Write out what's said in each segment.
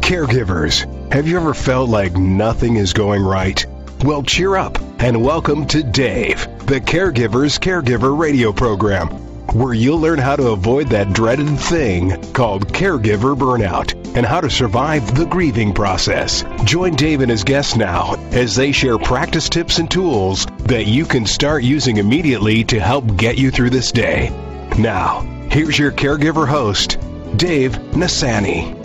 Caregivers, have you ever felt like nothing is going right? Well, cheer up and welcome to Dave, the Caregiver's Caregiver radio program, where you'll learn how to avoid that dreaded thing called caregiver burnout and how to survive the grieving process. Join Dave and his guests now as they share practice tips and tools that you can start using immediately to help get you through this day. Now, here's your caregiver host, Dave Nasani.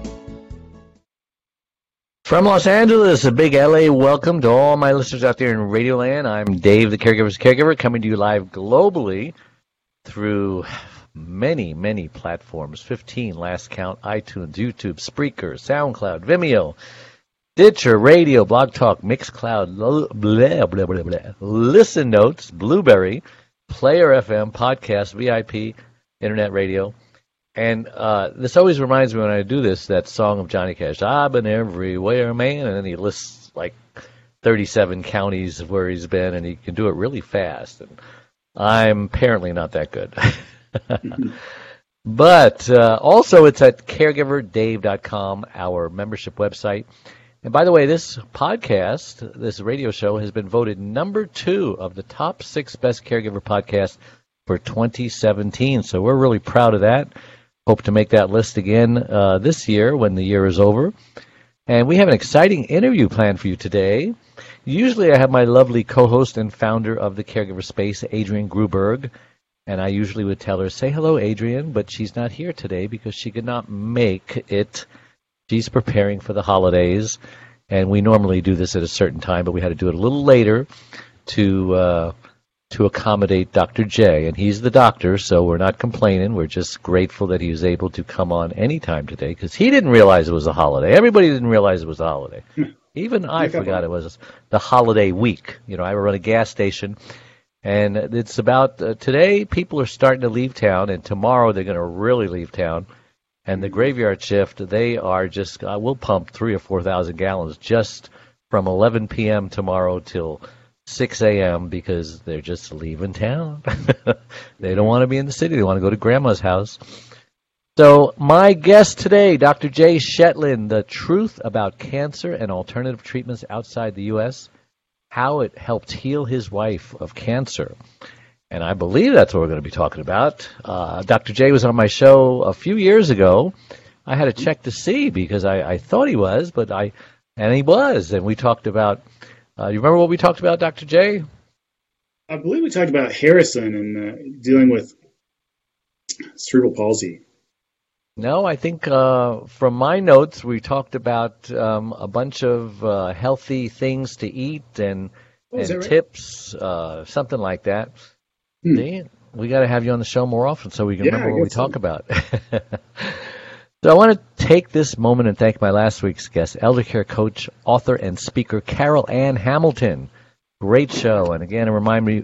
From Los Angeles, a big LA welcome to all my listeners out there in Radioland. I'm Dave, the Caregiver's Caregiver, coming to you live globally through many, many platforms. 15, last count: iTunes, YouTube, Spreaker, SoundCloud, Vimeo, Stitcher, Radio, Blog Talk, Mixcloud, blah, blah, blah, blah, Listen Notes, Blueberry, Player FM, Podcast, VIP, Internet Radio. And this always reminds me when I do this, that song of Johnny Cash, I've been everywhere, man. And then he lists like 37 counties where he's been, and he can do it really fast. And I'm apparently not that good. But also it's at caregiverdave.com, our membership website. And by the way, this podcast, this radio show, has been voted number 2 of the top 6 best caregiver podcasts for 2017. So we're really proud of that. Hope to make that list again this year when the year is over. And we have an exciting interview planned for you today. Usually I have my lovely co-host and founder of the Caregiver Space, Adrienne Gruberg. And I usually would tell her, say hello, Adrienne, but she's not here today because she could not make it. She's preparing for the holidays. And we normally do this at a certain time, but we had to do it a little later to accommodate Dr. J. And he's the doctor, so we're not complaining. We're just grateful that he was able to come on anytime today because he didn't realize it was a holiday. Everybody didn't realize it was a holiday. Even I forgot it was the holiday week. You know, I run a gas station, and it's about today people are starting to leave town, and tomorrow they're going to really leave town. And the graveyard shift, they are just, we'll pump 3,000 or 4,000 gallons just from 11 p.m. tomorrow till 6 a.m. because they're just leaving town. They don't want to be in the city. They want to go to grandma's house. So my guest today, Dr. Jay Shetland, the truth about cancer and alternative treatments outside the U.S., how it helped heal his wife of cancer. And I believe that's what we're going to be talking about. Dr. Jay was on my show a few years ago. I had to check to see because I thought he was, and he was. And we talked about, you remember what we talked about, Dr. J? I believe we talked about Harrison and dealing with cerebral palsy. No, I think from my notes we talked about a bunch of healthy things to eat and right? tips, something like that. See, we got to have you on the show more often so we can remember what we talk about. So I want to take this moment and thank my last week's guest, elder care coach, author, and speaker Carol Ann Hamilton. Great show. And again, a reminder,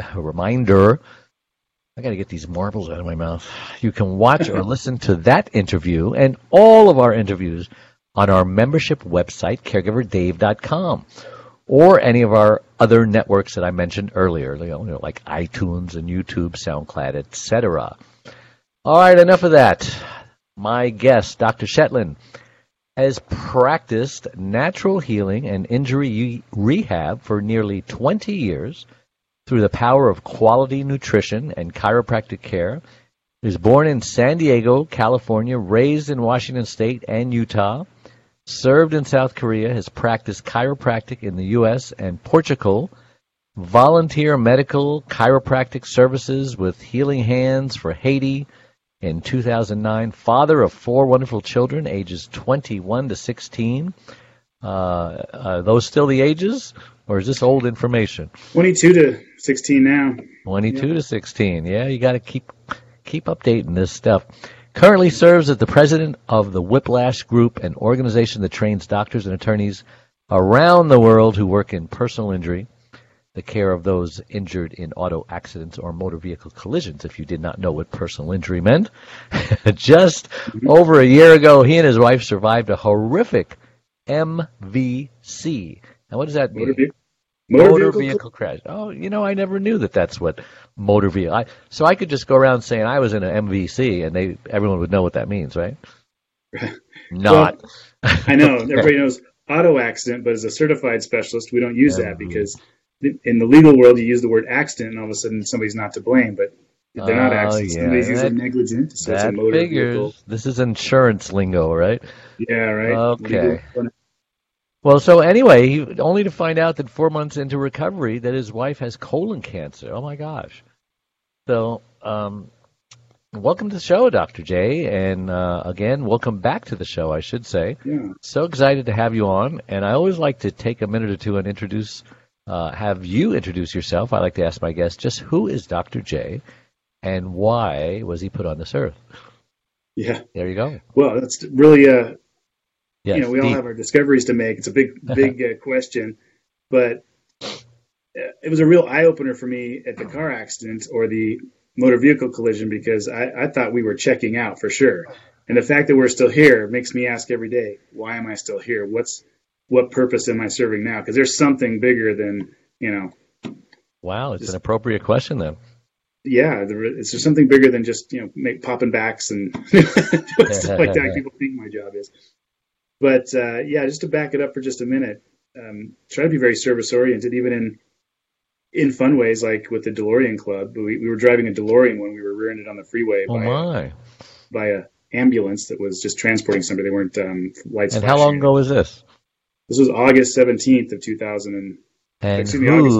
I got to get these marbles out of my mouth. You can watch or listen to that interview and all of our interviews on our membership website, caregiverdave.com, or any of our other networks that I mentioned earlier, like iTunes and YouTube, SoundCloud, etc. All right, enough of that. My guest, Dr. Shetland, has practiced natural healing and injury rehab for nearly 20 years through the power of quality nutrition and chiropractic care. He was born in San Diego, California, raised in Washington State and Utah, served in South Korea, has practiced chiropractic in the U.S. and Portugal, volunteer medical chiropractic services with Healing Hands for Haiti, in 2009, father of 4 wonderful children, ages 21 to 16. Are those still the ages, or is this old information? 22 to 16 now. 22 to 16. Yeah, you got to keep updating this stuff. Currently serves as the president of the Whiplash Group, an organization that trains doctors and attorneys around the world who work in personal injury, the care of those injured in auto accidents or motor vehicle collisions, if you did not know what personal injury meant. Just over a year ago, he and his wife survived a horrific MVC. Now, what does that mean? Motor vehicle crash. Oh, I never knew that that's what motor vehicle. So I could just go around saying I was in an MVC, and everyone would know what that means, right? Not. Well, I know everybody knows auto accident, but as a certified specialist, we don't use that because in the legal world, you use the word accident, and all of a sudden somebody's not to blame, but they're not accidents. Yeah. Somebody's usually negligent, so it's a motor vehicle. This is insurance lingo, right? Yeah, right. Okay. Well, so anyway, only to find out that 4 months into recovery that his wife has colon cancer. Oh my gosh. So, welcome to the show, Dr. J, and again, welcome back to the show, I should say. Yeah. So excited to have you on, and I always like to take a minute or two and have you introduce yourself. I like to ask my guests, just who is Dr. J, and why was he put on this earth? Yeah. There you go. Well, that's really, yes, we all have our discoveries to make. It's a big question, but it was a real eye-opener for me at the car accident or the motor vehicle collision because I thought we were checking out for sure. And the fact that we're still here makes me ask every day, why am I still here? What purpose am I serving now? Because there's something bigger than, Wow, it's an appropriate question then. Yeah, is there something bigger than just, popping backs and stuff like that people think my job is. But, just to back it up for just a minute, try to be very service-oriented, even in fun ways, like with the DeLorean Club. We were driving a DeLorean when we were rear-ended on the freeway by a ambulance that was just transporting somebody. They weren't lights. And how long ago was this? This was August 17th of 2000. And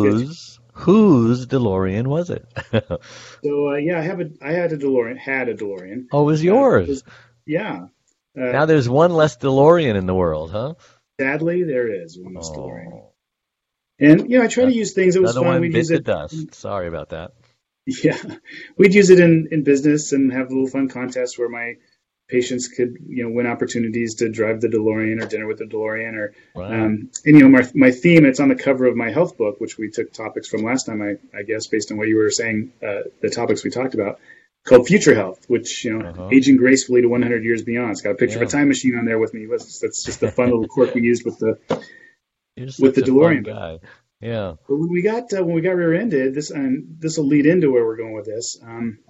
whose DeLorean was it? So I had a DeLorean. Oh, it was yours. Yeah. Now there's one less DeLorean in the world, huh? Sadly, there is one less DeLorean. And I try to use things that was fun. We'd use it. Dust. Sorry about that. Yeah, we'd use it in business and have little fun contests where my patients could win opportunities to drive the DeLorean or dinner with the DeLorean or my theme. It's on the cover of my health book, which we took topics from last time. I guess based on what you were saying, the topics we talked about, called Future Health, which aging gracefully to 100 years beyond. It's got a picture of a time machine on there with me. That's just the fun little quirk we used with the DeLorean guy. Yeah. But when we got rear-ended, this will lead into where we're going with this.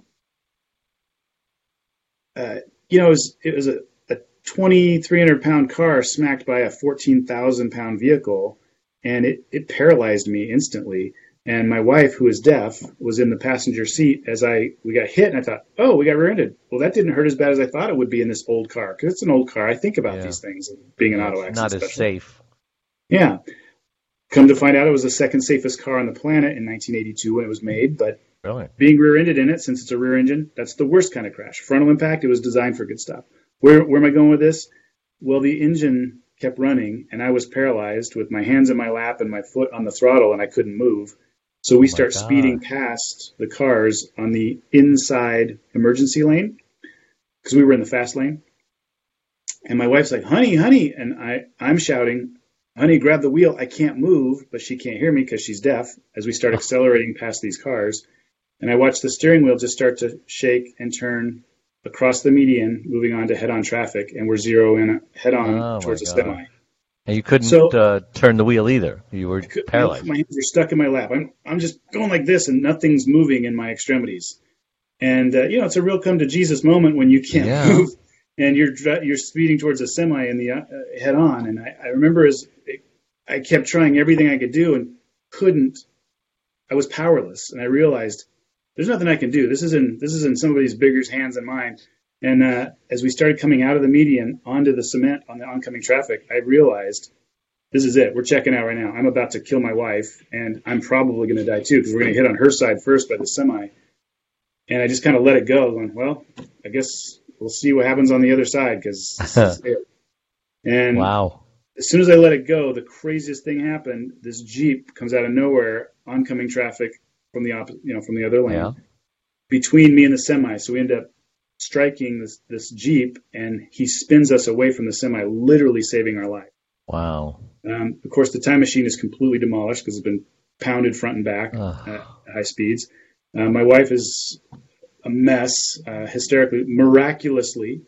It was a 2,300-pound car smacked by a 14,000-pound vehicle, and it paralyzed me instantly. And my wife, who is deaf, was in the passenger seat as we got hit, and I thought, oh, we got rear-ended. Well, that didn't hurt as bad as I thought it would be in this old car, because it's an old car. I think about these things, being an auto accident. Not as safe. Yeah. Come to find out, it was the second safest car on the planet in 1982 when it was made, but really? Being rear-ended in it, since it's a rear engine, that's the worst kind of crash. Frontal impact, it was designed for good stuff. Where am I going with this? Well, the engine kept running, and I was paralyzed with my hands in my lap and my foot on the throttle, and I couldn't move. So we start speeding past the cars on the inside emergency lane, because we were in the fast lane. And my wife's like, honey, and I'm shouting, honey, grab the wheel. I can't move, but she can't hear me because she's deaf as we start accelerating past these cars. And I watch the steering wheel just start to shake and turn across the median, moving on to head-on traffic, and we're zeroing head-on towards a semi. And you couldn't turn the wheel either. You were paralyzed. My hands were stuck in my lap. I'm just going like this, and nothing's moving in my extremities. And it's a real come-to-Jesus moment when you can't move, and you're speeding towards a semi in the head-on. And I remember I kept trying everything I could do and couldn't. I was powerless, and I realized there's nothing I can do. This is in somebody's bigger hands than mine. And as we started coming out of the median onto the cement on the oncoming traffic, I realized this is it. We're checking out right now. I'm about to kill my wife, and I'm probably going to die too because we're going to hit on her side first by the semi. And I just kind of let it go, going, well, I guess we'll see what happens on the other side because this is it. And as soon as I let it go, the craziest thing happened. This Jeep comes out of nowhere, oncoming traffic from the from the other lane, between me and the semi. So we end up striking this Jeep, and he spins us away from the semi, literally saving our life. Wow. Of course, the time machine is completely demolished because it's been pounded front and back at high speeds. My wife is a mess, hysterically, miraculously.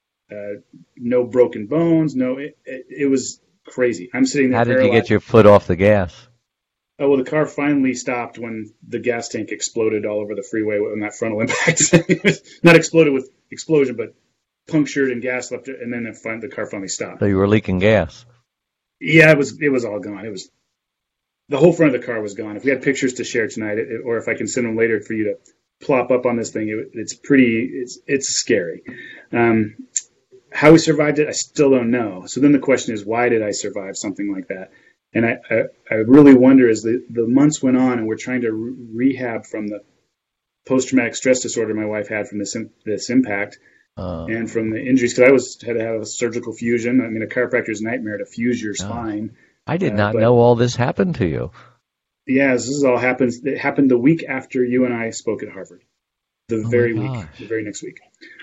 No broken bones. No, it was crazy. I'm sitting there. How did you get your foot off the gas? Oh, well, the car finally stopped when the gas tank exploded all over the freeway when that frontal impact. Not exploded with explosion, but punctured and gas left, and then the car finally stopped. So you were leaking gas. Yeah, it was all gone. It was the whole front of the car was gone. If we had pictures to share tonight, or if I can send them later for you to plop up on this thing, it's scary. How we survived it, I still don't know. So then the question is, why did I survive something like that? And I really wonder as the months went on and we're trying to rehab from the post-traumatic stress disorder my wife had from this impact and from the injuries, because I had to have a surgical fusion. I mean, a chiropractor's nightmare to fuse your spine. I did not know all this happened to you. Yeah, this all happens. It happened the week after you and I spoke at Harvard. The very next week.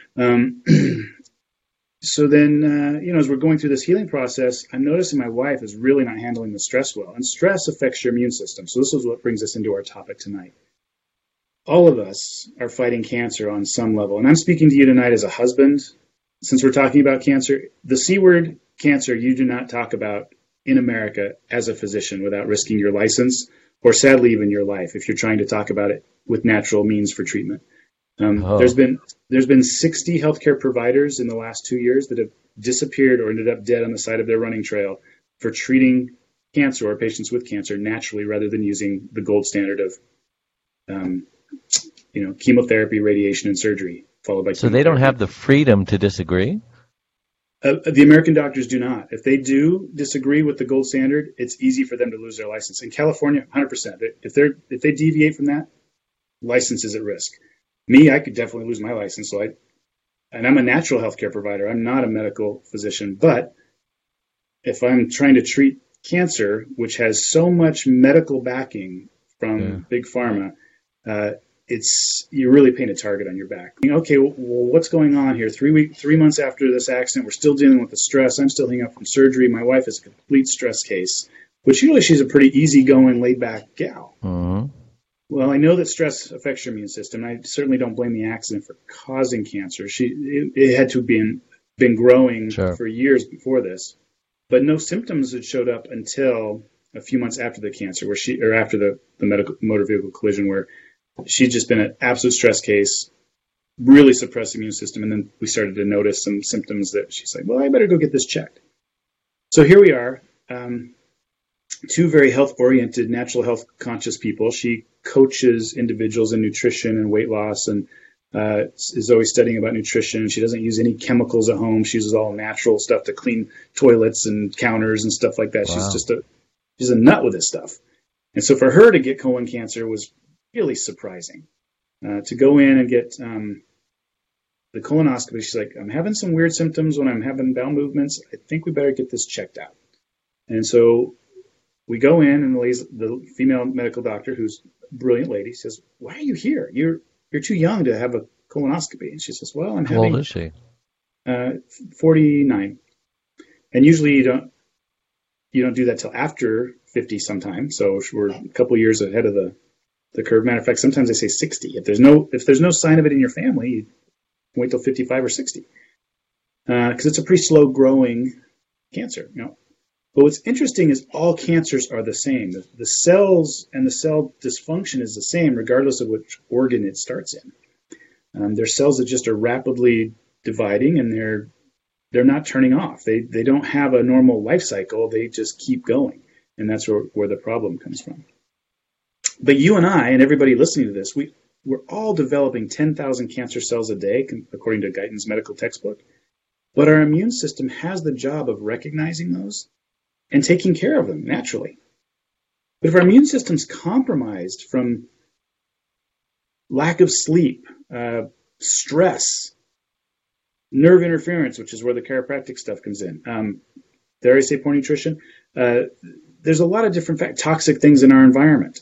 So then, as we're going through this healing process, I'm noticing my wife is really not handling the stress well. And stress affects your immune system. So this is what brings us into our topic tonight. All of us are fighting cancer on some level. And I'm speaking to you tonight as a husband. Since we're talking about cancer, the C word, cancer, you do not talk about in America as a physician without risking your license or sadly even your life if you're trying to talk about it with natural means for treatment. There's been 60 healthcare providers in the last 2 years that have disappeared or ended up dead on the side of their running trail for treating cancer or patients with cancer naturally rather than using the gold standard of chemotherapy, radiation, and surgery followed by. So they don't have the freedom to disagree? The American doctors do not. If they do disagree with the gold standard, it's easy for them to lose their license. In California, 100%. If they deviate from that, license is at risk. Me, I could definitely lose my license. And I'm a natural healthcare provider. I'm not a medical physician. But if I'm trying to treat cancer, which has so much medical backing from big pharma, you're really painting a target on your back. Okay, well, what's going on here? 3 months after this accident, we're still dealing with the stress. I'm still hanging up from surgery. My wife is a complete stress case, which usually she's a pretty easygoing, laid-back gal. Mm-hmm. Well, I know that stress affects your immune system. I certainly don't blame the accident for causing cancer. It had to have been growing for years before this, but no symptoms had showed up until a few months after the cancer, after the motor vehicle collision, where she'd just been an absolute stress case, really suppressed immune system, and then we started to notice some symptoms that she's like, well, I better go get this checked. So here we are, two very health-oriented, natural health-conscious people. She coaches individuals in nutrition and weight loss and is always studying about nutrition. She doesn't use any chemicals at home. She uses all natural stuff to clean toilets and counters and stuff like that. Wow. She's a nut with this stuff. And so for her to get colon cancer was really surprising. To go in and get the colonoscopy, she's like, I'm having some weird symptoms when I'm having bowel movements. I think we better get this checked out. And so we go in, and the female medical doctor, who's a brilliant lady, says, why are you here? You're too young to have a colonoscopy. And she says, well, I'm having... How old is she? 49. And usually you don't do that till after 50 sometimes. So we're a couple years ahead of the curve. Matter of fact, sometimes they say 60. If there's no sign of it in your family, you wait till 55 or 60. Because it's a pretty slow growing cancer, But what's interesting is all cancers are the same. The cells and the cell dysfunction is the same regardless of which organ it starts in. They're cells that just are rapidly dividing, and they're not turning off. They don't have a normal life cycle. They just keep going, and that's where the problem comes from. But you and I and everybody listening to this, we're all developing 10,000 cancer cells a day, according to Guyton's medical textbook. But our immune system has the job of recognizing those and taking care of them naturally. But if our immune system's compromised from lack of sleep, stress, nerve interference, which is where the chiropractic stuff comes in, dare I say poor nutrition, there's a lot of different toxic things in our environment.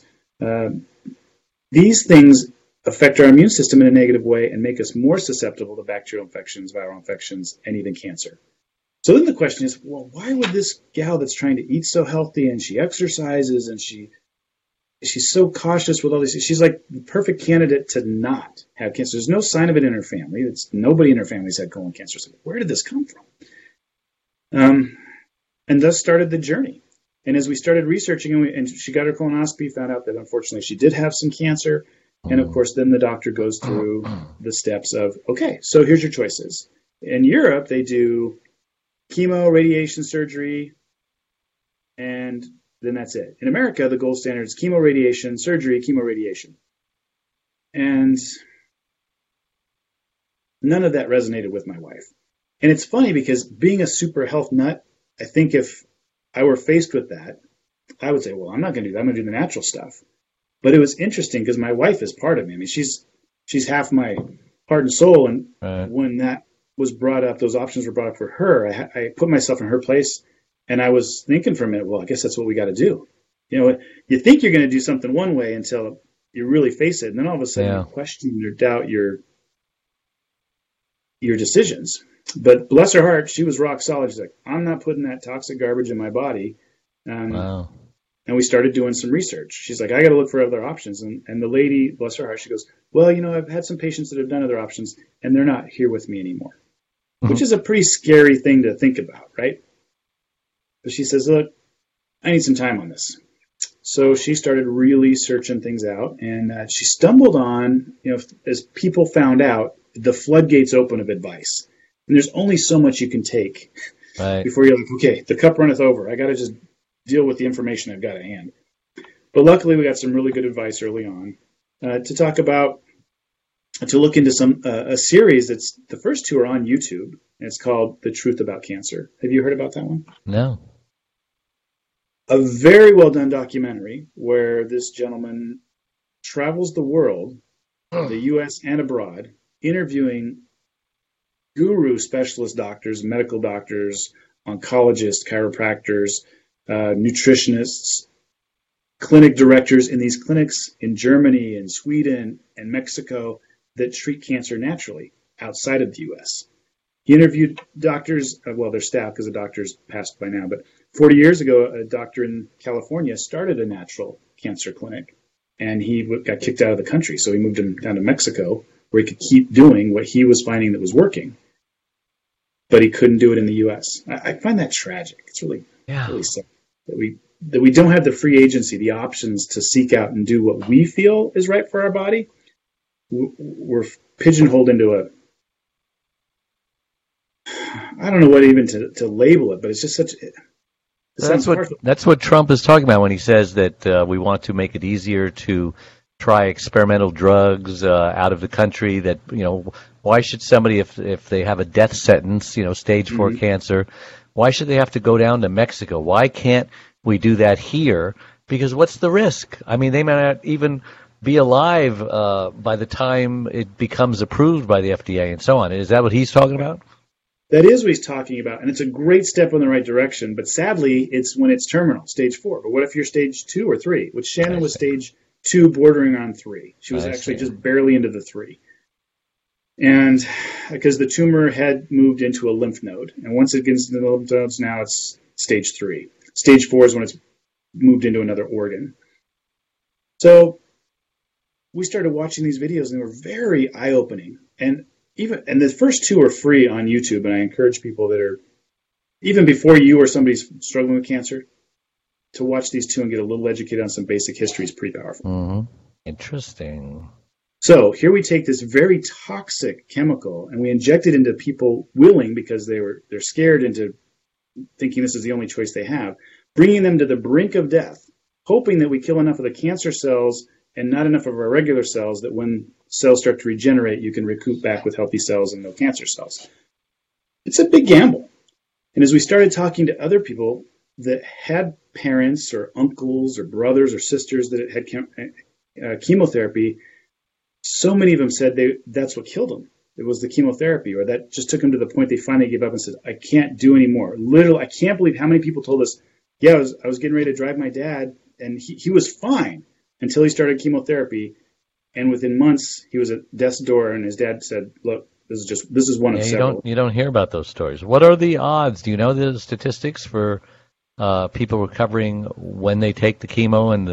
These things affect our immune system in a negative way and make us more susceptible to bacterial infections, viral infections, and even cancer. So then the question is, well, why would this gal that's trying to eat so healthy and she exercises and she's so cautious with all these, she's like the perfect candidate to not have cancer. There's no sign of it in her family. Nobody in her family's had colon cancer. So where did this come from? And thus started the journey. And as we started researching, and she got her colonoscopy, found out that unfortunately she did have some cancer. And of course, then the doctor goes through the steps of, okay, so here's your choices. In Europe, they do chemo, radiation, surgery, and then that's it. In America, the gold standard is chemo, radiation, surgery, chemo, radiation. And none of that resonated with my wife. And it's funny because being a super health nut, I think if I were faced with that, I would say, well, I'm not going to do that. I'm going to do the natural stuff. But it was interesting because my wife is part of me. I mean, she's half my heart and soul. And when that was brought up, those options were brought up for her, I put myself in her place, and I was thinking for a minute, well, I guess that's what we got to do. You know, you think you're going to do something one way until you really face it, and then all of a sudden you question or doubt your decisions. But bless her heart, she was rock solid. She's like, I'm not putting that toxic garbage in my body. Wow. And we started doing some research. She's like, I got to look for other options. And the lady, bless her heart, she goes, well, you know, I've had some patients that have done other options, and they're not here with me anymore, which is a pretty scary thing to think about, right? But she says, look, I need some time on this. So she started really searching things out, and she stumbled on, you know, as people found out, the floodgates open of advice. And there's only so much you can take before you're like, okay, the cup runneth over. I got to just deal with the information I've got at hand. But luckily, we got some really good advice early on to talk about, to look into some a series that's, the first two are on YouTube, and it's called The Truth About Cancer. Have you heard about that one? No. A very well done documentary where this gentleman travels the world, the U.S. and abroad, interviewing guru specialist doctors, medical doctors, oncologists, chiropractors, nutritionists, clinic directors in these clinics in Germany and Sweden and Mexico that treat cancer naturally outside of the U.S. He interviewed doctors, well, their staff, because the doctors passed by now, but 40 years ago, a doctor in California started a natural cancer clinic, and he got kicked out of the country, so he moved him down to Mexico, where he could keep doing what he was finding that was working, but he couldn't do it in the U.S. I find that tragic. It's really sad that we don't have the free agency, the options to seek out and do what we feel is right for our body. We're pigeonholed into I don't know what even to label it, but it's just such. That's what Trump is talking about when he says that we want to make it easier to try experimental drugs out of the country. That, you know, why should somebody, if they have a death sentence, you know, stage 4 cancer, why should they have to go down to Mexico? Why can't we do that here? Because what's the risk? I mean, they may not even be alive by the time it becomes approved by the FDA and so on. Is that what he's talking about? That is what he's talking about, and it's a great step in the right direction. But sadly, it's when it's terminal, stage 4. But what if you're stage 2 or 3? Which Shannon was stage 2, bordering on 3. She was actually just barely into the 3. And because the tumor had moved into a lymph node, and once it gets into the lymph nodes, now it's stage 3. Stage 4 is when it's moved into another organ. So we started watching these videos, and they were very eye-opening. And the first 2 are free on YouTube, and I encourage people that are, even before you or somebody's struggling with cancer, to watch these 2 and get a little educated on some basic history is pretty powerful. Mm-hmm. Interesting. So here we take this very toxic chemical and we inject it into people willing, because they're scared into thinking this is the only choice they have, bringing them to the brink of death, hoping that we kill enough of the cancer cells and not enough of our regular cells that when cells start to regenerate, you can recoup back with healthy cells and no cancer cells. It's a big gamble. And as we started talking to other people that had parents or uncles or brothers or sisters that had chemotherapy, so many of them said that's what killed them. It was the chemotherapy, or that just took them to the point they finally gave up and said, I can't do anymore. Literally, I can't believe how many people told us, I was getting ready to drive my dad, and he was fine until he started chemotherapy. And within months, he was at death's door, and his dad said, look, this is one of several. You don't hear about those stories. What are the odds? Do you know the statistics for people recovering when they take the chemo and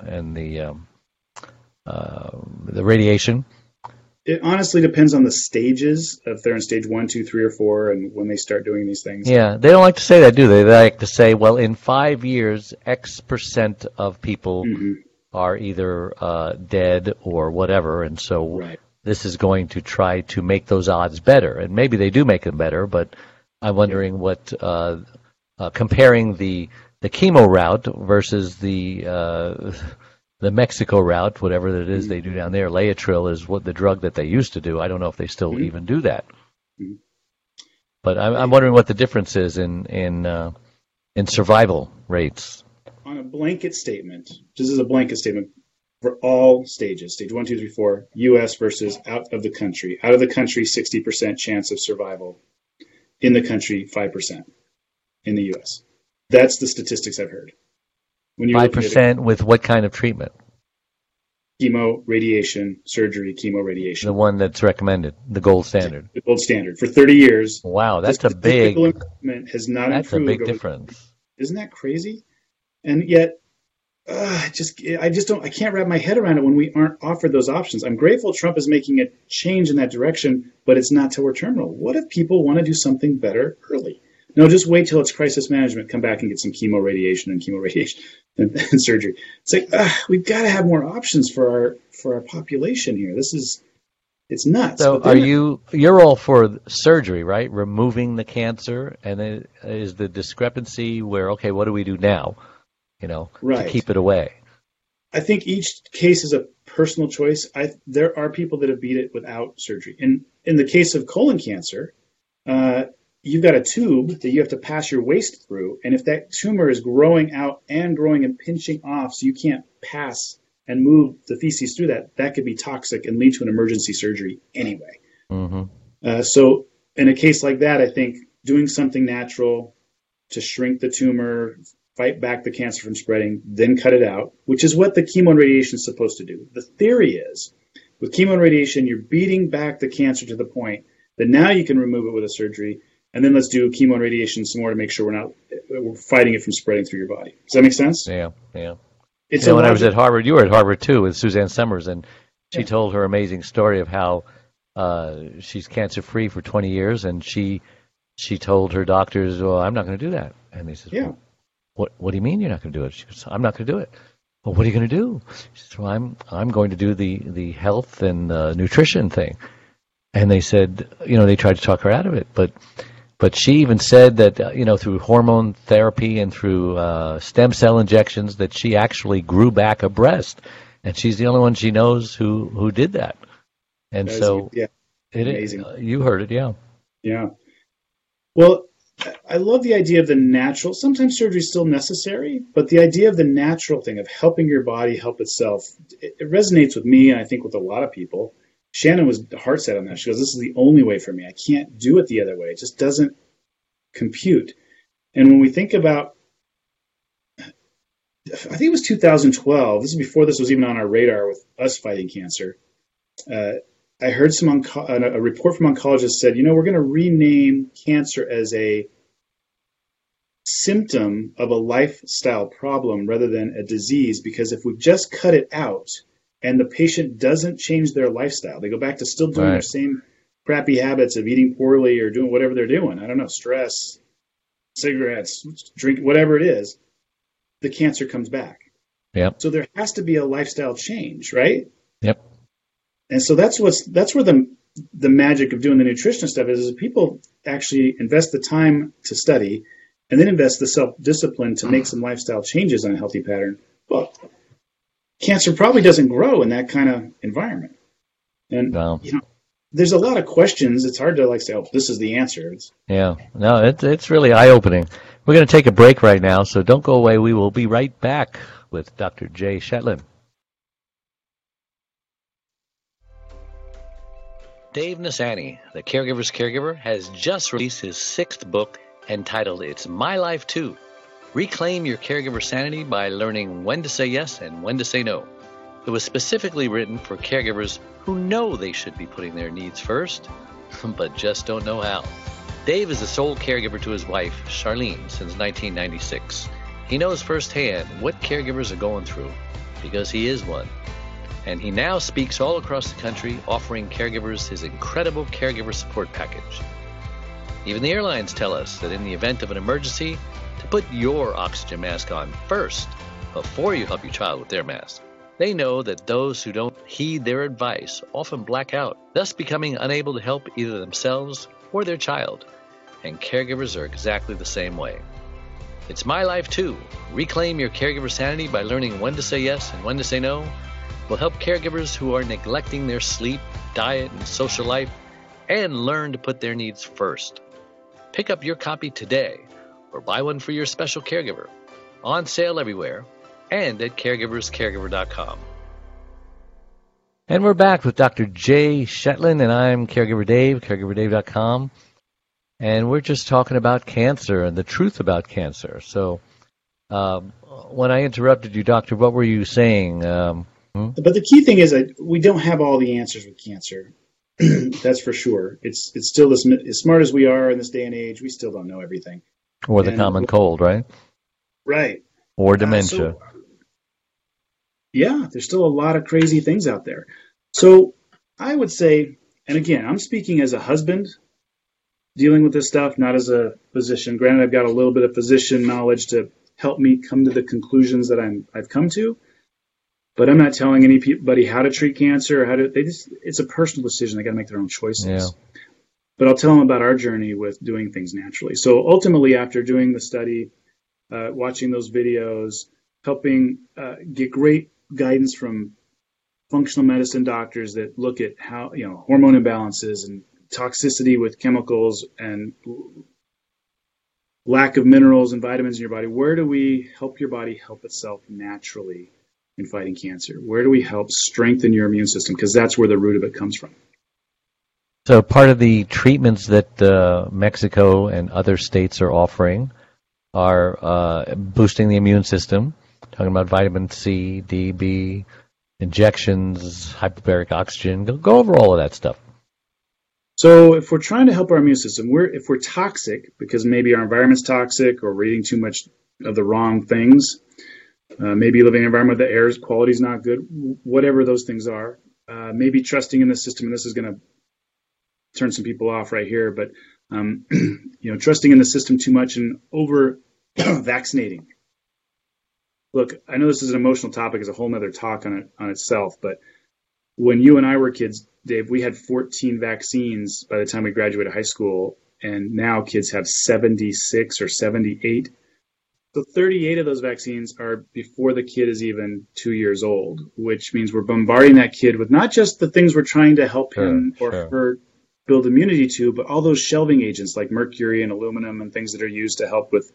the radiation? It honestly depends on the stages, if they're in stage 1, 2, 3, or 4, and when they start doing these things. Yeah, they don't like to say that, do they? They like to say, well, in 5 years, X% of people are either dead or whatever, and so this is going to try to make those odds better. And maybe they do make them better, but I'm wondering what comparing the chemo route versus the Mexico route, whatever it is they do down there. Laetrile is what the drug that they used to do. I don't know if they still even do that. But I'm wondering what the difference is in survival rates. On a blanket statement, this is a blanket statement for all stages, stage 1, 2, 3, 4, U.S. versus out of the country. Out of the country, 60% chance of survival. In the country, 5% in the U.S. That's the statistics I've heard. When 5% with what kind of treatment? Chemo, radiation, surgery, chemo, radiation. The one that's recommended, the gold standard. The gold standard. For 30 years. Wow, that's a big improvement has not that's improved. That's a big difference. Isn't that crazy? And yet, I can't wrap my head around it when we aren't offered those options. I'm grateful Trump is making a change in that direction, but it's not till we're terminal. What if people want to do something better early? No, just wait till it's crisis management. Come back and get some chemo radiation and surgery. It's like we've got to have more options for our population here. It's nuts. So you're all for surgery, right? Removing the cancer, and is the discrepancy where what do we do now? Right. To keep it away. I think each case is a personal choice. There are people that have beat it without surgery. In the case of colon cancer, you've got a tube that you have to pass your waste through, and if that tumor is growing out and growing and pinching off so you can't pass and move the feces through that could be toxic and lead to an emergency surgery anyway. So in a case like that, I think doing something natural to shrink the tumor, fight back the cancer from spreading, then cut it out, which is what the chemo and radiation is supposed to do. The theory is, with chemo and radiation, you're beating back the cancer to the point that now you can remove it with a surgery, and then let's do chemo and radiation some more to make sure we're fighting it from spreading through your body. Does that make sense? Yeah. When I was at Harvard, you were at Harvard too with Suzanne Summers, and she told her amazing story of how she's cancer-free for 20 years, and she told her doctors, well, I'm not going to do that. And they said, What do you mean you're not going to do it? She goes, I'm not going to do it. Well, what are you going to do? She said, well, I'm going to do the health and nutrition thing. And they said, they tried to talk her out of it, but she even said that, through hormone therapy and through stem cell injections, that she actually grew back a breast, and she's the only one she knows who did that. And amazing. You heard it, yeah. Well, I love the idea of the natural. Sometimes surgery is still necessary, but the idea of the natural thing of helping your body help itself, it resonates with me, and I think with a lot of people. Shannon was heart set on that. She goes, this is the only way for me. I can't do it the other way. It just doesn't compute. And when we think about, I think it was 2012, this is before this was even on our radar with us fighting cancer, I heard a report from oncologists said, we're going to rename cancer as a symptom of a lifestyle problem rather than a disease, because if we just cut it out and the patient doesn't change their lifestyle, they go back to still doing their same crappy habits of eating poorly or doing whatever they're doing, I don't know, stress, cigarettes, drink, whatever it is, the cancer comes back. Yep. So there has to be a lifestyle change, right? Yep. And so that's where the magic of doing the nutrition stuff is people actually invest the time to study and then invest the self-discipline to make some lifestyle changes on a healthy pattern. Well, cancer probably doesn't grow in that kind of environment. And, there's a lot of questions. It's hard to say, oh, this is the answer. It's really eye-opening. We're going to take a break right now, so don't go away. We will be right back with Dr. Jay Shetland. Dave Nassaney, the Caregiver's Caregiver, has just released his 6th book entitled It's My Life Too. Reclaim your caregiver sanity by learning when to say yes and when to say no. It was specifically written for caregivers who know they should be putting their needs first, but just don't know how. Dave is the sole caregiver to his wife, Charlene, since 1996. He knows firsthand what caregivers are going through, because he is one. And he now speaks all across the country, offering caregivers his incredible caregiver support package. Even the airlines tell us that in the event of an emergency, to put your oxygen mask on first, before you help your child with their mask. They know that those who don't heed their advice often black out, thus becoming unable to help either themselves or their child. And caregivers are exactly the same way. It's my life too. Reclaim your caregiver sanity by learning when to say yes and when to say no. Will help caregivers who are neglecting their sleep, diet, and social life, and learn to put their needs first. Pick up your copy today or buy one for your special caregiver. On sale everywhere and at caregiverscaregiver.com. And we're back with Dr. Jay Shetland, and I'm Caregiver Dave, caregiverdave.com. And we're just talking about cancer and the truth about cancer. So when I interrupted you, Doctor, what were you saying? But the key thing is that we don't have all the answers with cancer. That's for sure. It's still as smart as we are in this day and age, we still don't know everything. Or the common cold, right? Right. Or dementia. Yeah, there's still a lot of crazy things out there. So I would say, and again, I'm speaking as a husband dealing with this stuff, not as a physician. Granted, I've got a little bit of physician knowledge to help me come to the conclusions that I've come to, but I'm not telling anybody how to treat cancer or it's a personal decision. They got to make their own choices. Yeah. But I'll tell them about our journey with doing things naturally. So ultimately, after doing the study, watching those videos, helping get great guidance from functional medicine doctors that look at how, hormone imbalances and toxicity with chemicals and lack of minerals and vitamins in your body. Where do we help your body help itself naturally in fighting cancer? Where do we help strengthen your immune system? Because that's where the root of it comes from. So part of the treatments that Mexico and other states are offering are boosting the immune system, talking about vitamin C, D, B, injections, hyperbaric oxygen. Go over all of that stuff. So if we're trying to help our immune system, if we're toxic, because maybe our environment's toxic or we're eating too much of the wrong things, maybe living in an environment where the air quality is not good, whatever those things are, maybe trusting in the system, and this is going to turn some people off right here, but trusting in the system too much and over vaccinating. Look, I know this is an emotional topic, it's a whole nother talk on itself, but when you and I were kids, Dave, we had 14 vaccines by the time we graduated high school, and now kids have 76 or 78. So 38 of those vaccines are before the kid is even 2 years old, which means we're bombarding that kid with not just the things we're trying to help him or her build immunity to, but all those shelving agents like mercury and aluminum and things that are used to help with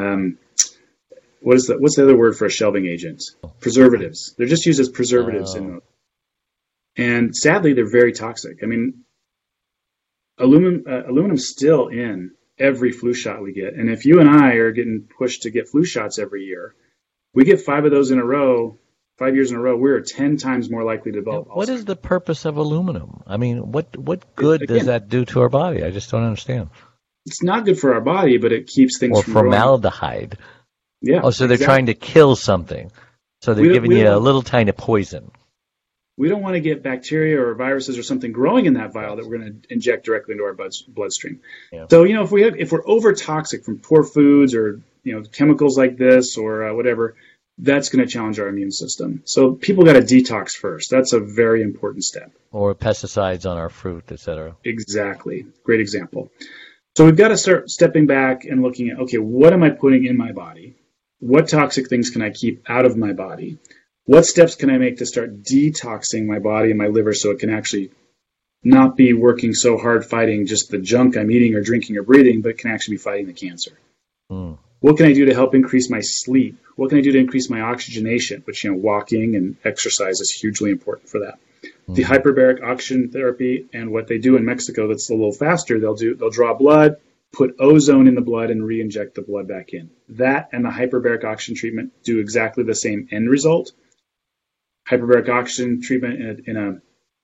what's the other word for a shelving agent? Preservatives. They're just used as preservatives in those. And sadly, they're very toxic. I mean, aluminum's still in every flu shot we get. And if you and I are getting pushed to get flu shots every year, we get 5 of those in a row, 5 years in a row, we're 10 times more likely to develop Alzheimer's. What is the purpose of aluminum? I mean, what good does that do to our body? I just don't understand. It's not good for our body, but it keeps things from formaldehyde. Growing. Yeah. Oh, so they're trying to kill something. So they're giving you a little tiny poison. We don't want to get bacteria or viruses or something growing in that vial that we're going to inject directly into our bloodstream. Yeah. So, if we're over toxic from poor foods or, chemicals like this or whatever, that's going to challenge our immune system. So people got to detox first. That's a very important step. Or pesticides on our fruit, et cetera. Exactly. Great example. So we've got to start stepping back and looking at, okay, what am I putting in my body? What toxic things can I keep out of my body? What steps can I make to start detoxing my body and my liver so it can actually not be working so hard fighting just the junk I'm eating or drinking or breathing, but it can actually be fighting the cancer? What can I do to help increase my sleep? What can I do to increase my oxygenation, which, walking and exercise is hugely important for that. The hyperbaric oxygen therapy and what they do in Mexico that's a little faster, they'll draw blood, put ozone in the blood, and re-inject the blood back in. That and the hyperbaric oxygen treatment do exactly the same end result. Hyperbaric oxygen treatment in a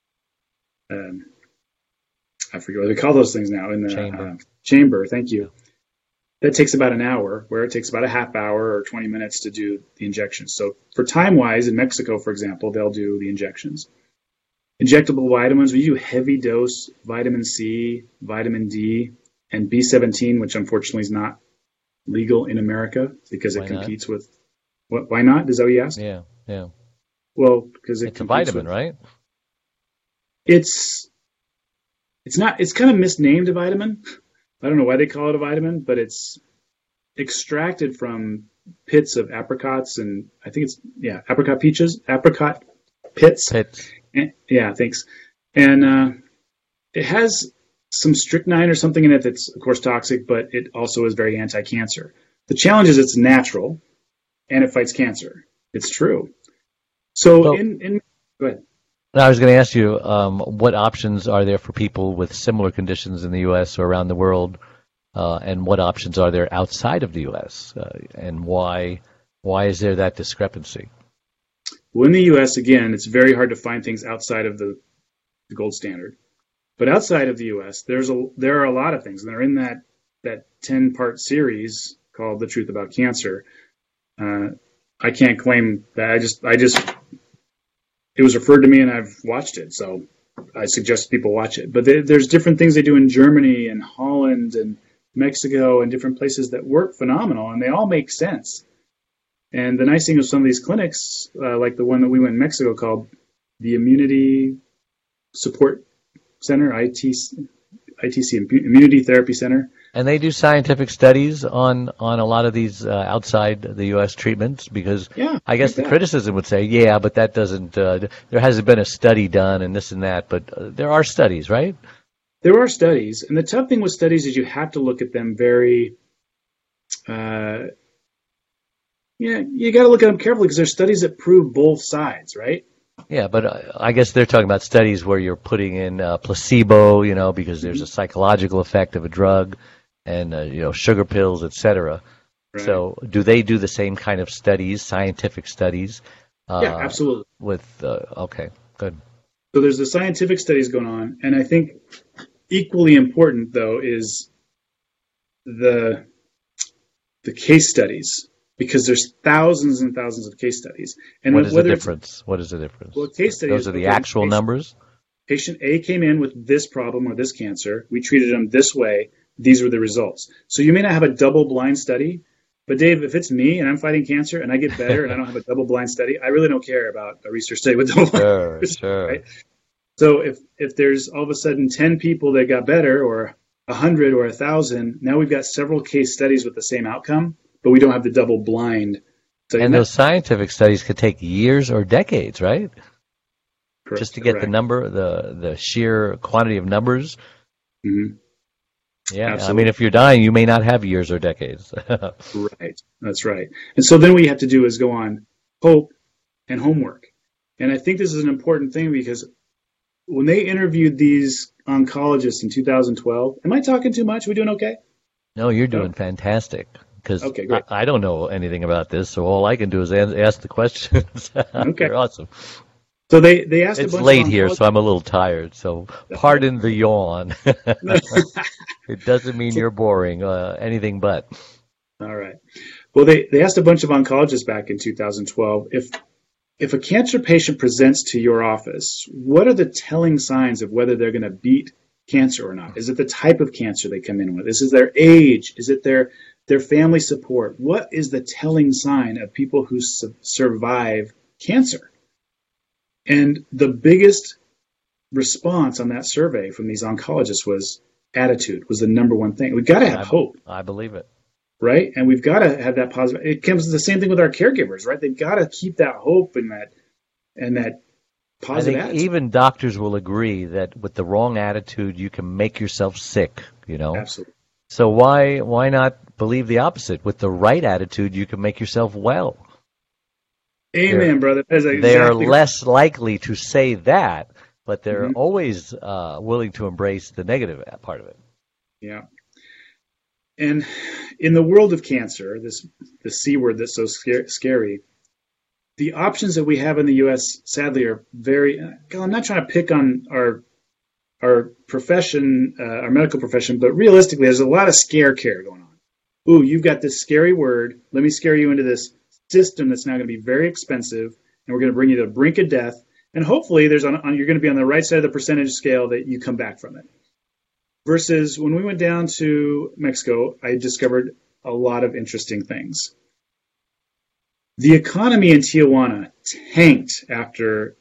I forget what they call those things now, in the chamber. Thank you. That takes about an hour, where it takes about a half hour or 20 minutes to do the injections. So for time-wise, in Mexico, for example, they'll do the injections. Injectable vitamins, we do heavy dose vitamin C, vitamin D, and B17, which unfortunately is not legal in America because it competes with... Why not? Is that what you asked? Yeah. Well, because it's a vitamin, right? It's not. It's kind of misnamed a vitamin. I don't know why they call it a vitamin, but it's extracted from pits of apricots, and I think it's apricot pits. Yeah, thanks. And it has some strychnine or something in it that's, of course, toxic, but it also is very anti-cancer. The challenge is it's natural, and it fights cancer. It's true. So go ahead. I was going to ask you, what options are there for people with similar conditions in the U.S. or around the world, and what options are there outside of the U.S., and why is there that discrepancy? Well, in the U.S., again, it's very hard to find things outside of the gold standard. But outside of the U.S., there are a lot of things, and they're in that 10-part series called "The Truth About Cancer." I can't claim that. I just it was referred to me, and I've watched it, so I suggest people watch it. But there's different things they do in Germany and Holland and Mexico and different places that work phenomenal, and they all make sense. And the nice thing of some of these clinics, like the one that we went in Mexico called the Immunity Support Center, ITC, Immunity Therapy Center. And they do scientific studies on a lot of these outside the U.S. treatments, because I guess the criticism would say, but that doesn't, there hasn't been a study done and this and that, but there are studies, right? There are studies, and the tough thing with studies is you have to look at them very, you got to look at them carefully, because there's studies that prove both sides, right? Yeah, but I guess they're talking about studies where you're putting in placebo, because there's a psychological effect of a drug, and sugar pills, etc. Right. So, do they do the same kind of studies, scientific studies? Yeah, absolutely. Okay, good. So there's the scientific studies going on, and I think equally important though is the case studies. Because there's thousands and thousands of case studies. And what is the difference? Well, case studies. Those are the actual numbers? Patient A came in with this problem or this cancer. We treated him this way. These were the results. So you may not have a double-blind study, but Dave, if it's me and I'm fighting cancer and I get better and I don't have a double-blind study, I really don't care about a research study with double-blind. Sure. Right? So if there's all of a sudden 10 people that got better, or 100 or 1,000, now we've got several case studies with the same outcome, but we don't have the double blind. And those scientific studies could take years or decades, right? Correct, just to get the number, the sheer quantity of numbers. Mm-hmm. Yeah, absolutely. I mean, if you're dying, you may not have years or decades. Right, that's right. And so then what you have to do is go on hope and homework. And I think this is an important thing, because when they interviewed these oncologists in 2012, am I talking too much? Are we doing okay? No, you're doing fantastic. Because okay, I don't know anything about this, so all I can do is ask the questions. Okay, You're awesome. So they asked. It's late here, so I'm a little tired. So pardon the yawn. It doesn't mean you're boring, anything but. All right. Well, they asked a bunch of oncologists back in 2012 if a cancer patient presents to your office, what are the telling signs of whether they're going to beat cancer or not? Is it the type of cancer they come in with? Is it their age? Is it their family support? What is the telling sign of people who survive cancer? And the biggest response on that survey from these oncologists was attitude was the number one thing. We've got to have hope. I believe it. Right? And we've got to have that positive. It comes to the same thing with our caregivers, right? They've got to keep that hope and that positive attitude. Even doctors will agree that with the wrong attitude, you can make yourself sick, Absolutely. So why not believe the opposite? With the right attitude, you can make yourself well. Amen, brother. They are less likely to say that, but they're always willing to embrace the negative part of it. Yeah. And in the world of cancer, the C word that's so scary, the options that we have in the U.S. sadly are very. I'm not trying to pick on our profession, our medical profession, but realistically, there's a lot of scare care going on. Ooh, you've got this scary word. Let me scare you into this system that's now going to be very expensive, and we're going to bring you to the brink of death. And hopefully, you're going to be on the right side of the percentage scale that you come back from it. Versus when we went down to Mexico, I discovered a lot of interesting things. The economy in Tijuana tanked after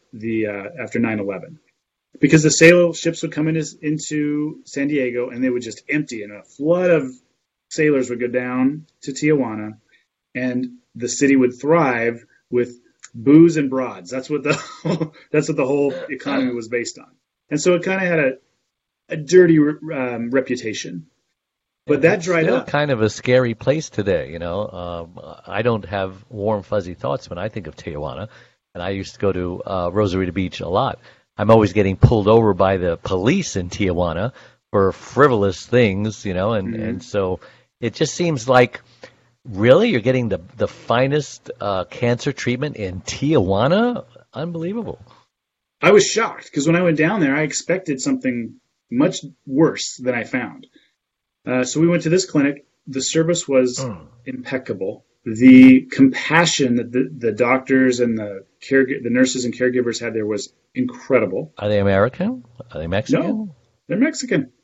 9/11 because the sail ships would come into San Diego and they would just empty, and a flood of sailors would go down to Tijuana, and the city would thrive with booze and broads. That's what the whole economy was based on, and so it kind of had a dirty reputation. But that dried still up. Kind of a scary place today, you know. I don't have warm, fuzzy thoughts when I think of Tijuana, and I used to go to Rosarito Beach a lot. I'm always getting pulled over by the police in Tijuana for frivolous things, you know, and so it just seems like, really, you're getting the finest cancer treatment in Tijuana? Unbelievable. I was shocked because when I went down there, I expected something much worse than I found. So we went to this clinic. The service was impeccable. The compassion that the doctors and the nurses and caregivers had there was incredible. Are they American? Are they Mexican? No, they're Mexican.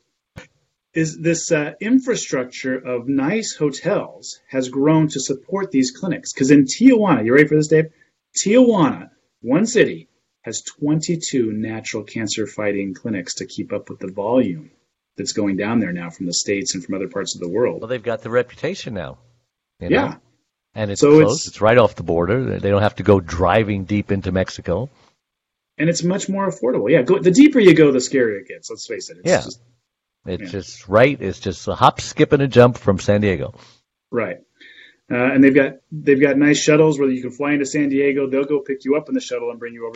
Is this infrastructure of nice hotels has grown to support these clinics. Because in Tijuana, you ready for this, Dave? Tijuana, one city, has 22 natural cancer fighting clinics to keep up with the volume that's going down there now from the States and from other parts of the world. Well, they've got the reputation now. You know? Yeah. And it's close. It's right off the border. They don't have to go driving deep into Mexico. And it's much more affordable. Yeah, the deeper you go, the scarier it gets. Let's face it. It's just right. It's just a hop, skip, and a jump from San Diego. Right. And they've got nice shuttles where you can fly into San Diego. They'll go pick you up in the shuttle and bring you over.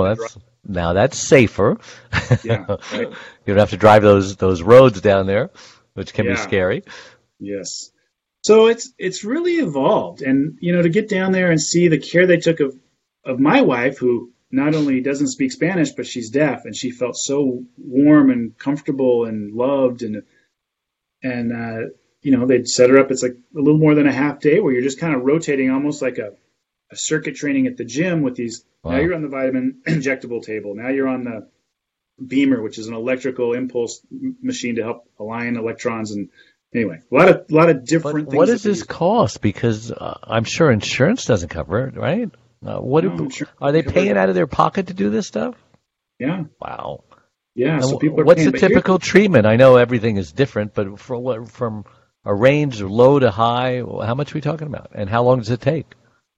Now that's safer. Yeah, right. You don't have to drive those roads down there, which can be scary. Yes. So it's really evolved, and you know, to get down there and see the care they took of my wife, who not only doesn't speak Spanish but she's deaf, and she felt so warm and comfortable and loved, and you know, they'd set her up. It's like a little more than a half day where you're just kind of rotating, almost like a circuit training at the gym with these. Wow. Now you're on the vitamin injectable table. Now you're on the Beamer, which is an electrical impulse machine to help align electrons. And anyway, a lot of different things. What does this cost? Because I'm sure insurance doesn't cover it, right? Are they paying out of their pocket to do this stuff? Yeah. Wow. Yeah. So people are what's paying, the typical treatment? I know everything is different, but from a range of low to high, how much are we talking about? And how long does it take?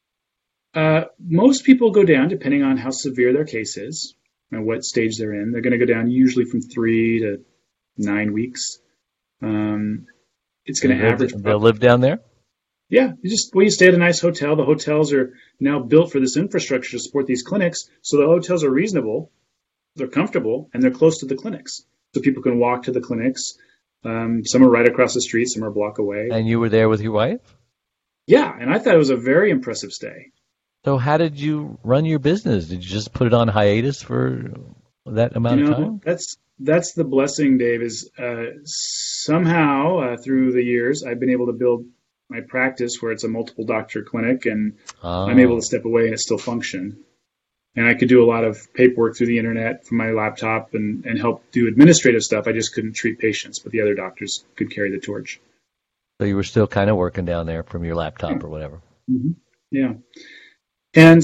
Most people go down, depending on how severe their case is and what stage they're in. They're going to go down usually from 3 to 9 weeks. It's going to average. They'll live down there? Yeah. You stay at a nice hotel. The hotels are now built for this infrastructure to support these clinics. So the hotels are reasonable, they're comfortable, and they're close to the clinics. So people can walk to the clinics. Some are right across the street, some are a block away. And you were there with your wife? Yeah, and I thought it was a very impressive stay. So how did you run your business? Did you just put it on hiatus for that amount of time? That's the blessing, Dave, is somehow through the years I've been able to build my practice where it's a multiple doctor clinic, and I'm able to step away and it still function. And I could do a lot of paperwork through the internet from my laptop and help do administrative stuff. I just couldn't treat patients, but the other doctors could carry the torch. So you were still kind of working down there from your laptop or whatever. Mm-hmm. Yeah. And,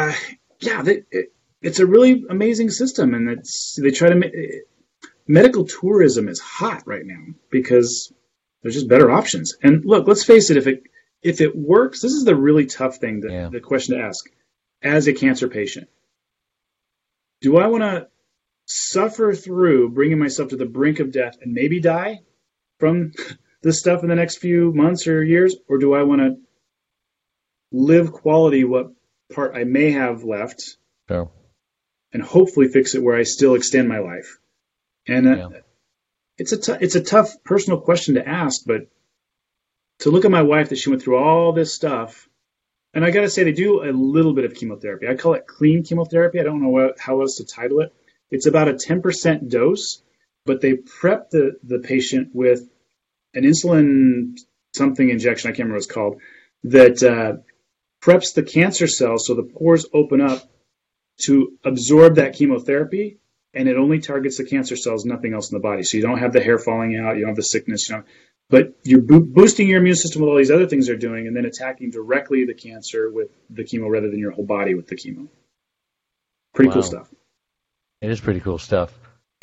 it's a really amazing system. And they try to medical tourism is hot right now because there's just better options. And look, let's face it, if it works, this is the really tough thing, the question to ask. As a cancer patient, do I want to suffer through bringing myself to the brink of death and maybe die from this stuff in the next few months or years? Or do I want to live quality what part I may have left and hopefully fix it where I still extend my life? And it's a tough personal question to ask, but to look at my wife, that she went through all this stuff. And I got to say, they do a little bit of chemotherapy. I call it clean chemotherapy. I don't know how else to title it. It's about a 10% dose, but they prep the patient with an insulin something injection, I can't remember what it's called, that preps the cancer cells so the pores open up to absorb that chemotherapy, and it only targets the cancer cells, nothing else in the body. So you don't have the hair falling out, you don't have the sickness. but you're boosting your immune system with all these other things they're doing, and then attacking directly the cancer with the chemo rather than your whole body with the chemo. Pretty cool stuff. It is pretty cool stuff.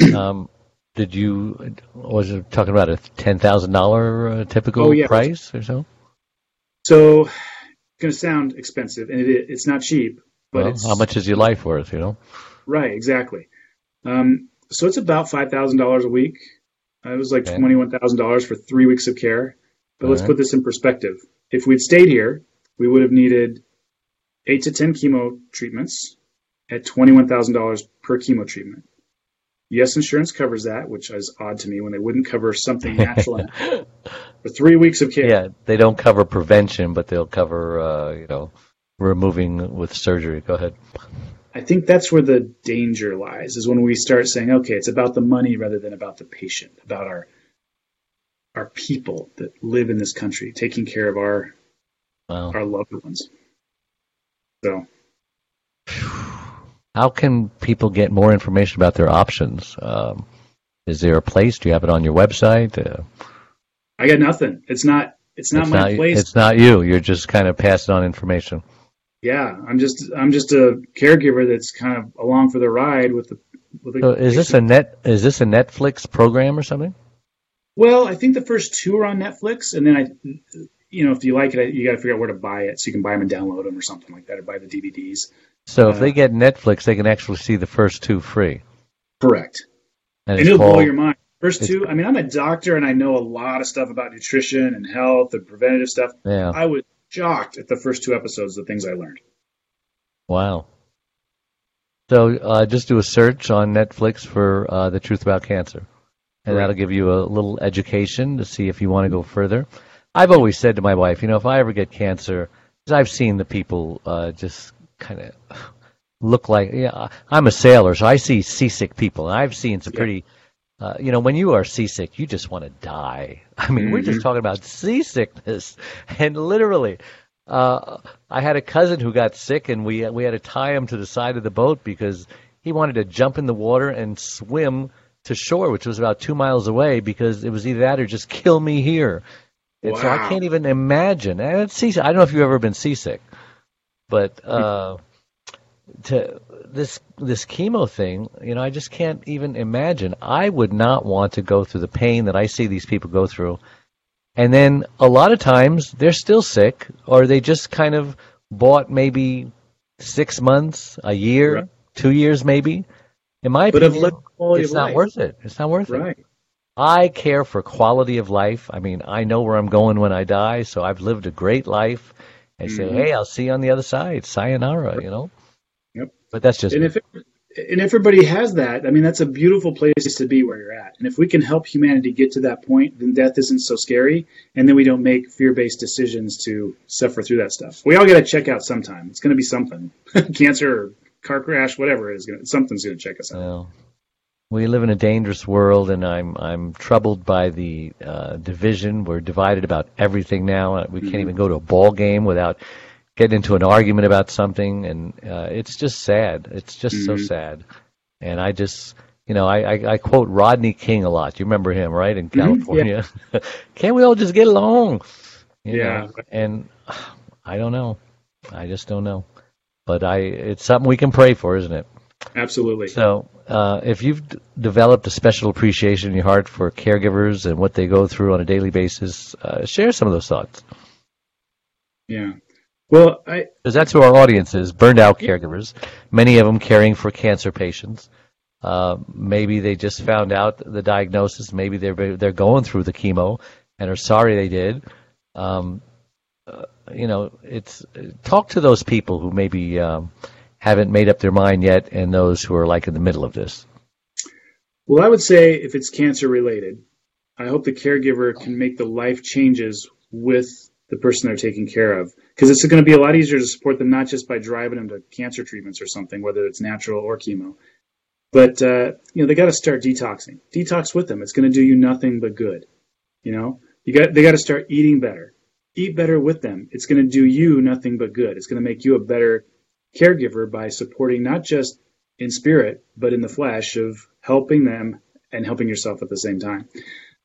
Was it talking about a $10,000 typical price or so? So, it's going to sound expensive, and it's not cheap. But how much is your life worth, Right, exactly. So it's about $5,000 a week. It was like $21,000 for 3 weeks of care. But let's put this in perspective. If we'd stayed here, we would have needed 8 to 10 chemo treatments at $21,000 per chemo treatment. Yes, insurance covers that, which is odd to me when they wouldn't cover something natural for 3 weeks of care. Yeah, they don't cover prevention, but they'll cover, removing with surgery. Go ahead. I think that's where the danger lies, is when we start saying, okay, it's about the money rather than about the patient, about our people that live in this country, taking care of our loved ones. So, how can people get more information about their options? Is there a place? Do you have it on your website? I got nothing. It's not my place. It's not you. You're just kind of passing on information. Yeah, I'm just a caregiver that's kind of along for the ride with the. So is this a Netflix program or something? Well, I think the first 2 are on Netflix, and then if you like it, you got to figure out where to buy it, so you can buy them and download them or something like that, or buy the DVDs. So if they get Netflix, they can actually see the first 2 free. Correct. And it'll blow your mind. First 2, I'm a doctor and I know a lot of stuff about nutrition and health and preventative stuff. Yeah. I was shocked at the first 2 episodes, the things I learned. Wow. So just do a search on Netflix for The Truth About Cancer. And that'll give you a little education to see if you want to go further. I've always said to my wife, if I ever get cancer, because I've seen the people just kind of look like, I'm a sailor, so I see seasick people. And I've seen some pretty, when you are seasick, you just want to die. We're just talking about seasickness. And literally, I had a cousin who got sick, and we had to tie him to the side of the boat because he wanted to jump in the water and swim to shore, which was about 2 miles away, because it was either that or just kill me here. And so I can't even imagine. And it's seasick. I don't know if you've ever been seasick, but to this chemo thing, I just can't even imagine. I would not want to go through the pain that I see these people go through. And then a lot of times they're still sick, or they just kind of bought maybe 6 months, a year, 2 years maybe. In my opinion, it's not worth it. It's not worth it. I care for quality of life. I know where I'm going when I die, so I've lived a great life. I say, hey, I'll see you on the other side. Sayonara, Yep. But that's just... And everybody has that. That's a beautiful place to be where you're at. And if we can help humanity get to that point, then death isn't so scary, and then we don't make fear-based decisions to suffer through that stuff. We all got to check out sometime. It's going to be something. Cancer or car crash, whatever it is, something's going to check us out. Well, we live in a dangerous world, and I'm troubled by the division. We're divided about everything now. We can't even go to a ball game without getting into an argument about something, and it's just sad. It's just so sad. And I just, I quote Rodney King a lot. You remember him, right, in California? Yeah. Can't we all just get along? You know? And I don't know. I just don't know. But it's something we can pray for, isn't it? Absolutely. So if you've developed a special appreciation in your heart for caregivers and what they go through on a daily basis, share some of those thoughts. Yeah. Well, because that's who our audience is, burned out caregivers, many of them caring for cancer patients. Maybe they just found out the diagnosis. Maybe they're going through the chemo and are sorry they did. It's talk to those people who maybe haven't made up their mind yet, and those who are like in the middle of this. Well, I would say if it's cancer related, I hope the caregiver can make the life changes with the person they're taking care of, because it's going to be a lot easier to support them, not just by driving them to cancer treatments or something, whether it's natural or chemo, but they got to start detoxing. Detox with them. It's going to do you nothing but good. They got to start eating better. Eat better with them. It's going to do you nothing but good. It's going to make you a better caregiver by supporting, not just in spirit but in the flesh, of helping them and helping yourself at the same time.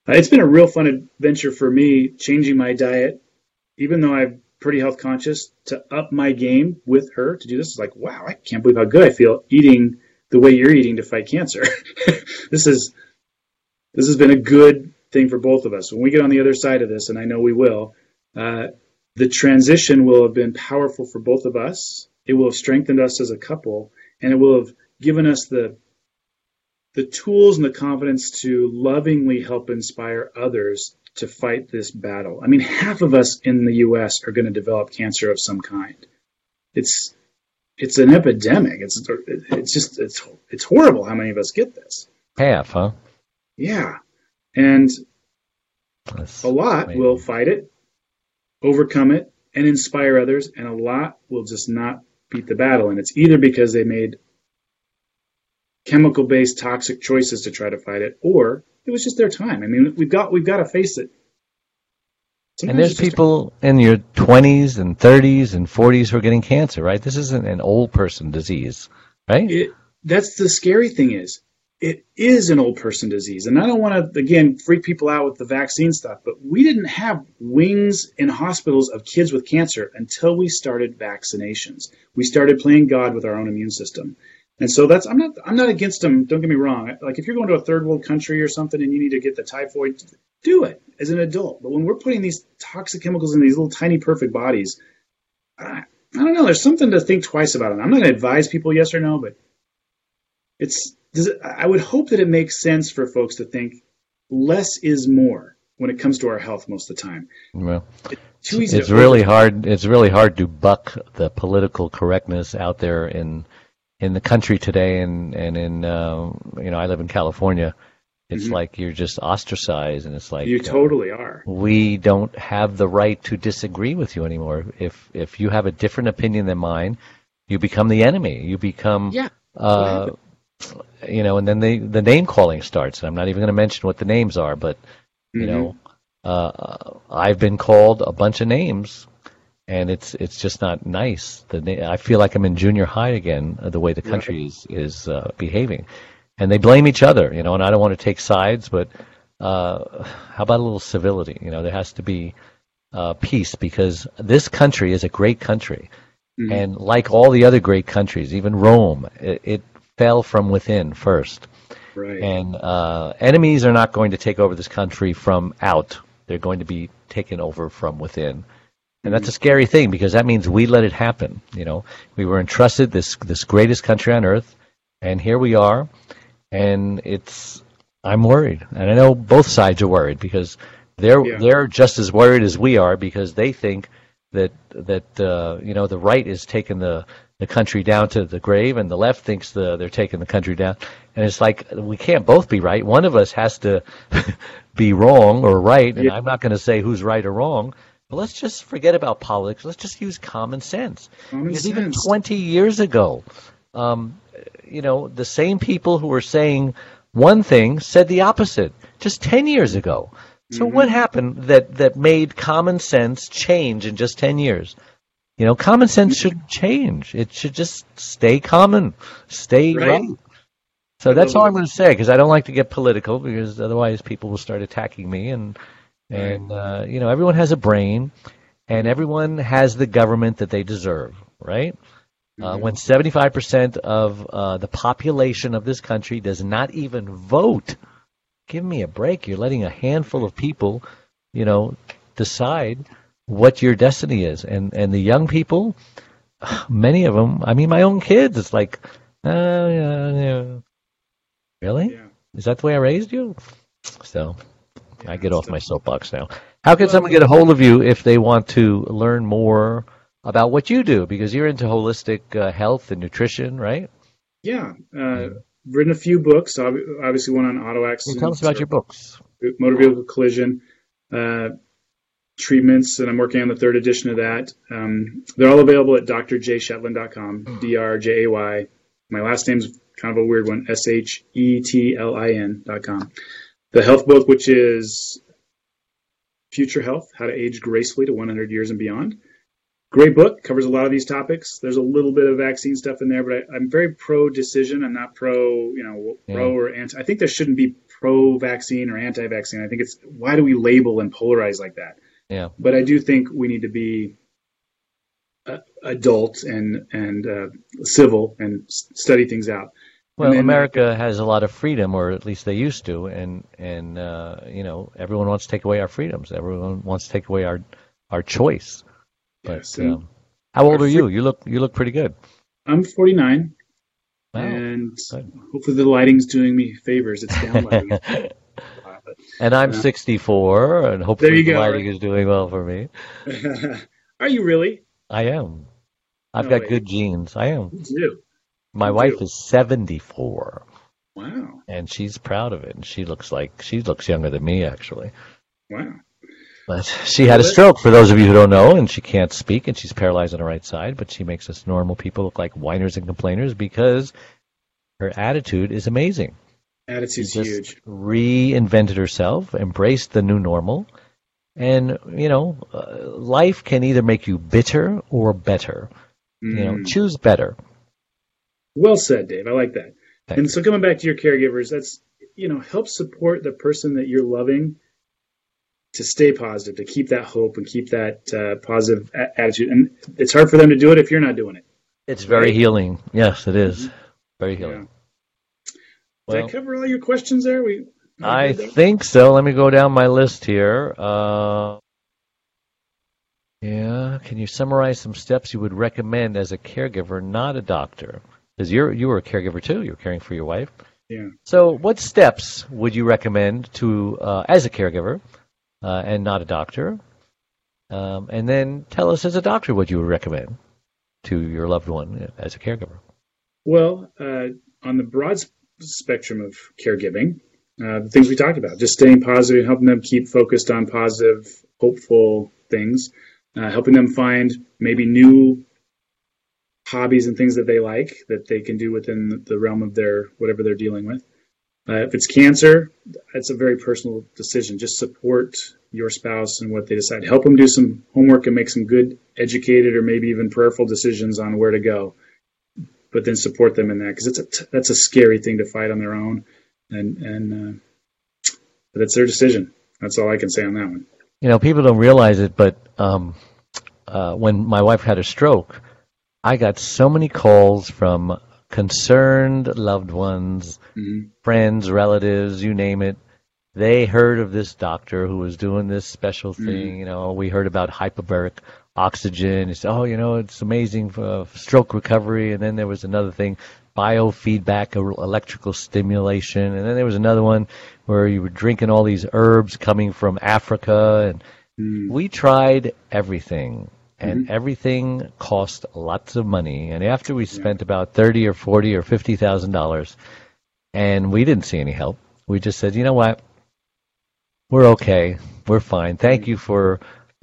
It's been a real fun adventure for me, changing my diet, even though I'm pretty health conscious, to up my game with her to do this. It's like, wow, I can't believe how good I feel eating the way you're eating to fight cancer. this is this has been a good thing for both of us. When we get on the other side of this, and I know we will, the transition will have been powerful for both of us. It will have strengthened us as a couple, and it will have given us the tools and the confidence to lovingly help inspire others to fight this battle. I mean, half of us in the U.S. are going to develop cancer of some kind. It's an epidemic. It's horrible how many of us get this. Half, huh? Yeah, and That's a lot amazing. will fight it, overcome it, and inspire others, and a lot will just not beat the battle. And it's either because they made chemical-based toxic choices to try to fight it, or it was just their time. I mean, we've got to face it. And Sometimes there's it's just people in your 20s and 30s and 40s who are getting cancer, right? This isn't an old person disease, right? that's the scary thing is, it is an old person disease. And I don't want to, again, freak people out with the vaccine stuff, but we didn't have wings in hospitals of kids with cancer until we started vaccinations. We started playing God with our own immune system. And so I'm not against them. Don't get me wrong. Like if you're going to a third world country or something and you need to get the typhoid, do it as an adult. But when we're putting these toxic chemicals in these little tiny perfect bodies, I don't know. There's something to think twice about it. I'm not going to advise people yes or no, but I would hope that it makes sense for folks to think less is more when it comes to our health most of the time. Well, Too easy it's to really hard. It's really hard to buck the political correctness out there in the country today, and in I live in California. It's like you're just ostracized, and it's like You totally are. we don't have the right to disagree with you anymore. If you have a different opinion than mine, you become the enemy. You become Yeah. What and then the name calling starts. And I'm not even going to mention what the names are, but I've been called a bunch of names, and it's just not nice. I feel like I'm in junior high again. The way the country is behaving, and they blame each other. And I don't want to take sides, but how about a little civility? There has to be peace, because this country is a great country, and like all the other great countries, even Rome, it fell from within first. Right. And enemies are not going to take over this country from out. They're going to be taken over from within. And that's a scary thing, because that means we let it happen. We were entrusted this greatest country on earth, and here we are. And I'm worried. And I know both sides are worried, because they're just as worried as we are, because they think that the right is taking the country down to the grave, and the left thinks they're taking the country down. And it's like, we can't both be right. One of us has to be wrong or right, and I'm not going to say who's right or wrong. But let's just forget about politics. Let's just use common sense. Because even 20 years ago, the same people who were saying one thing said the opposite just 10 years ago. So what happened that made common sense change in just 10 years? Common sense shouldn't change. It should just stay common, stay right. So that's all I'm going to say, because I don't like to get political, because otherwise people will start attacking me. And everyone has a brain, and everyone has the government that they deserve, right? When 75% of the population of this country does not even vote, give me a break. You're letting a handful of people, decide what your destiny is. And the young people, many of them, I mean, my own kids, it's like, really? Yeah. Is that the way I raised you? So I get off my soapbox now. How can someone get a hold of you if they want to learn more about what you do? Because you're into holistic health and nutrition, right? Yeah. Written a few books, obviously one on auto accidents. Tell us about your books. Motor vehicle collision treatments, and I'm working on the third edition of that. They're all available at drjayshetlin.com, DRJAY. My last name's kind of a weird one, SHETLIN.com. The health book, which is Future Health, How to Age Gracefully to 100 Years and Beyond. Great book, covers a lot of these topics. There's a little bit of vaccine stuff in there, but I'm very pro-decision. I'm not pro or anti. I think there shouldn't be pro-vaccine or anti-vaccine. I think it's, why do we label and polarize like that? Yeah. But I do think we need to be adult and civil and study things out. Well, America has a lot of freedom, or at least they used to, and everyone wants to take away our freedoms. Everyone wants to take away our choice. But Yes, how old are you? You look pretty good. I'm 49, Wow. and Good. hopefully the lighting's doing me favors. It's down lighting. And I'm 64, and There hopefully you the go, lighting right? is doing well for me. Are you really? I am. I've No got way. good genes. I am. You do. My You wife do. is 74, Wow. and she's proud of it. And she looks younger than me, actually. Wow. But she had a stroke, for those of you who don't know, and she can't speak, and she's paralyzed on the right side, but she makes us normal people look like whiners and complainers because her attitude is amazing. Attitude's She just huge. reinvented herself, embraced the new normal, and, life can either make you bitter or better. Choose better. Well said, Dave. I like that. Thank And you. so coming back to your caregivers, that's, help support the person that you're loving to stay positive, to keep that hope and keep that positive attitude. And it's hard for them to do it if you're not doing it. It's very Right? healing. Yes, it is. Very healing. Did I cover all your questions there? I think so. Let me go down my list here. Can you summarize some steps you would recommend as a caregiver, not a doctor? Because you were a caregiver too. You were caring for your wife. Yeah. So, what steps would you recommend to as a caregiver and not a doctor? And then tell us, as a doctor, what you would recommend to your loved one as a caregiver. Well, on the broad spectrum of caregiving, the things we talked about, just staying positive and helping them keep focused on positive, hopeful things, helping them find maybe new hobbies and things that they like that they can do within the realm of their whatever they're dealing with. If it's cancer, it's a very personal decision. Just support your spouse and what they decide. Help them do some homework and make some good, educated, or maybe even prayerful decisions on where to go. But then support them in that, because that's a scary thing to fight on their own, but it's their decision. That's all I can say on that one. People don't realize it, but when my wife had a stroke, I got so many calls from concerned loved ones, friends, relatives, you name it. They heard of this doctor who was doing this special thing. We heard about hyperbaric oxygen. He said, it's amazing for stroke recovery. And then there was another thing, biofeedback, electrical stimulation. And then there was another one where you were drinking all these herbs coming from Africa. And we tried everything. And everything cost lots of money. And after we spent about $30 or $40 or $50,000, and we didn't see any help, we just said, you know what? We're okay. We're fine. Thank you for,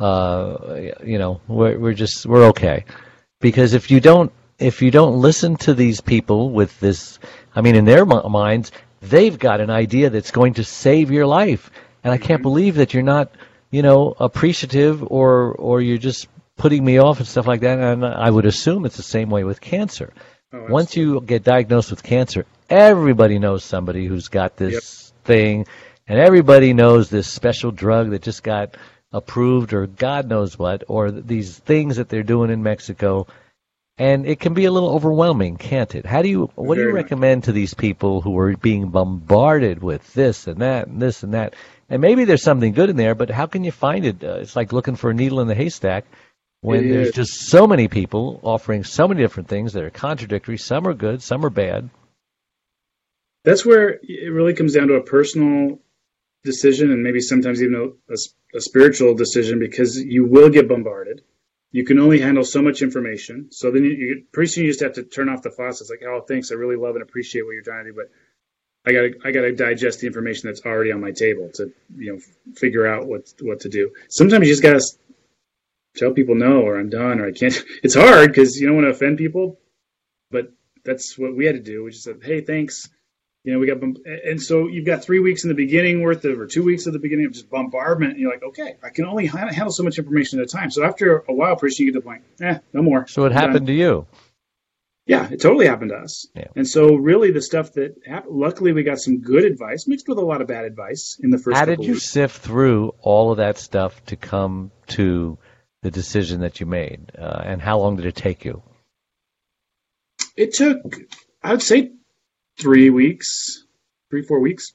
we're okay. Because if you don't listen to these people with this, in their minds, they've got an idea that's going to save your life. And I can't believe that you're not, appreciative or you're just putting me off and stuff like that. And I would assume it's the same way with cancer. Once you get diagnosed with cancer, everybody knows somebody who's got this thing, and everybody knows this special drug that just got approved, or God knows what, or these things that they're doing in Mexico. And it can be a little overwhelming, can't it? What do you recommend to these people who are being bombarded with this and that and this and that? And maybe there's something good in there, but how can you find it? It's like looking for a needle in the haystack when there's just so many people offering so many different things that are contradictory. Some are good, some are bad. That's where it really comes down to a personal decision, and maybe sometimes even a spiritual decision, because you will get bombarded. You can only handle so much information. So then pretty soon you just have to turn off the faucet. It's like, oh, thanks, I really love and appreciate what you're trying to do, but I gotta digest the information that's already on my table to figure out what to do. Sometimes you just gotta tell people no, or I'm done, or I can't. It's hard because you don't want to offend people, but that's what we had to do. We just said, hey, thanks. We got, and so you've got 3 weeks in the beginning or 2 weeks at the beginning of just bombardment. And you're like, okay, I can only handle so much information at a time. So after a while, pretty soon you get to the point, no more. So it happened to you? Yeah, it totally happened to us. Yeah. And so really the stuff that happened, luckily we got some good advice mixed with a lot of bad advice in the first couple How did you weeks. sift through all of that stuff to come to the decision that you made? And how long did it take you? It took, I would say, 3 weeks, 4 weeks.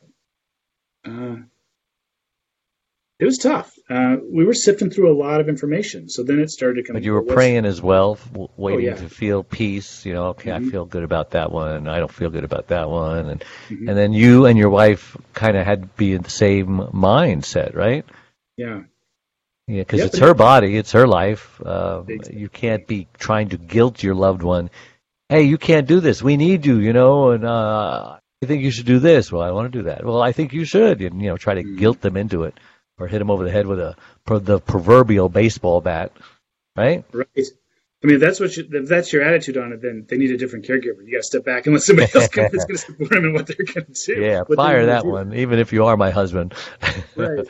It was tough. We were sifting through a lot of information. So then it started to come. But you were praying as well, waiting to feel peace. Okay, Mm-hmm. I feel good about that one. I don't feel good about that one. And and then you and your wife kind of had to be in the same mindset, right? Yeah. Yeah, because it's her body, it's her life. You can't be trying to guilt your loved one. Hey, you can't do this. We need you, and I think you should do this. Well, I want to do that. Well, I think you should. And, try to guilt them into it, or hit them over the head with the proverbial baseball bat, right? Right. I mean, if that's your attitude on it, then they need a different caregiver. You got to step back and let somebody else come that's going to support them in what they're going to do. Yeah, fire that one, even if you are my husband. Right.